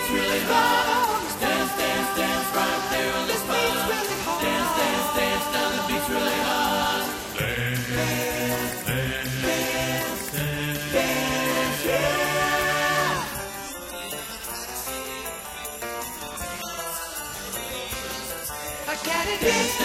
beat's really hot. Dance, dance, dance right there on the spot. Dance, dance, dance, now the beat's really hot. Dance, dance, dance, dance, dance, yeah. I gotta dance.